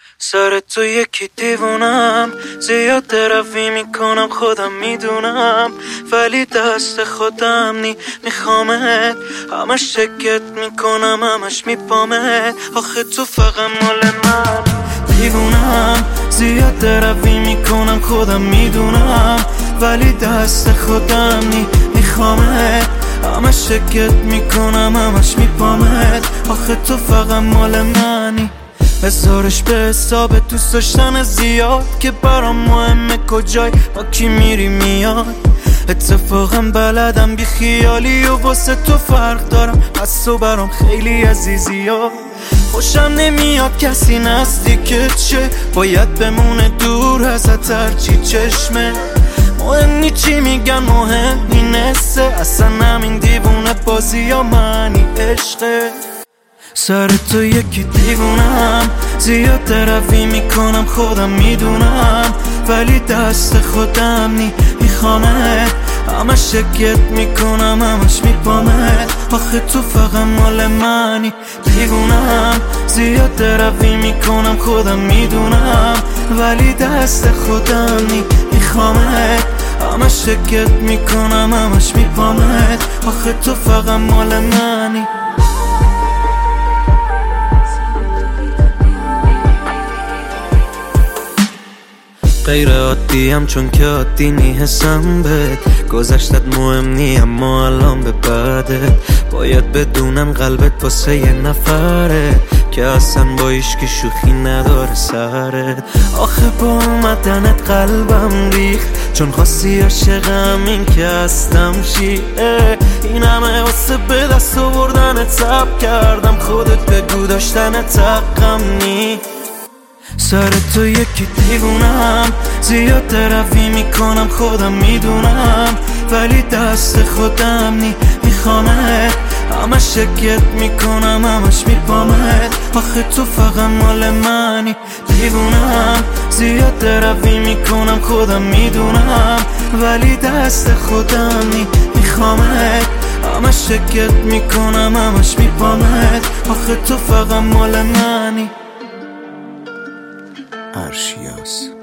سر تو یکی دیوونم، زیاد دروی میکنم خودم میدونم، ولی دست خودم نی میخوامت، همش شکت میکنم همش میپامت. آخه تو فقط مال من دیوونم، زیاد دروی میکنم خودم میدونم، ولی دست خودم نی میخوامت، همش شکت میکنم همش میپامت. آخه تو فقط مال منی، بذارش به حساب دوست داشتن زیاد که برام مهمه کجای با کی میری میاد. اتفاقا بلدم بی خیالی و واسه تو فرق دارم، پس تو برام خیلی عزیزی ها. خوشم نمیاد کسی نزدیکت شه، باید بمونه دور ازت هرچی چشمه. مهم نی چی میگن مهم نسه، اصلا همین دیوونه بازی یا منی عشقه. سر تو یکی دیوونم، زیاد دروی میکنم خودم میدونم، ولی دست خودم نی میخوامت، همش شکت میکنم همش میپامت. آخه تو فقط مال منی دیوونم، زیاد دروی میکنم خودم میدونم، ولی دست خودم نی میخوامت، همش شکت میکنم همش میپامت. آخه تو فقط مال منی. غیر عادیم چون که عادی نیستم بهت، گذشتت مهم نی اما الان به بعدت باید بدونم قلبت واسه یه نفره که اصلا با ایشکی شوخی نداره سرت. آخه با اومدنت قلبم ریخت، چون خواستی عاشقم این که هستم شیعه. این همه واسه به دست آوردن تب کردم، خودت بگو داشتن حقم نی. سر تو یکی دیوونم، زیاد دروی میکنم خودم میدونم، ولی دست خودم نی میخوامت، همش شکت میکنم همش میپامت. آخه تو فقط مال منی دیوونم، زیاد دروی میکنم خودم میدونم، ولی دست خودم نی میخوامت، همش شکت میکنم همش میپامت. آخه تو فقط مال منی. ارشیاس.